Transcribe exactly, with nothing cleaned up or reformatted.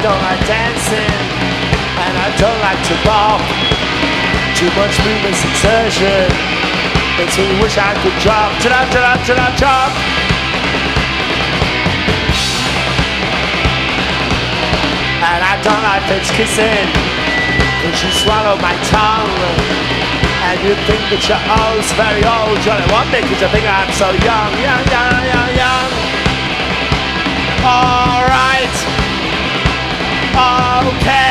don't like dancing, and I don't like to bop. Too much movement exertion makes me wish I could drop, drop, drop, drop, drop. And I don't like Fitz kissing, cause you swallow my tongue. And you think that you're oh so very old. You only want me cause you think I'm so young, young, young, young, young. Alright, okay.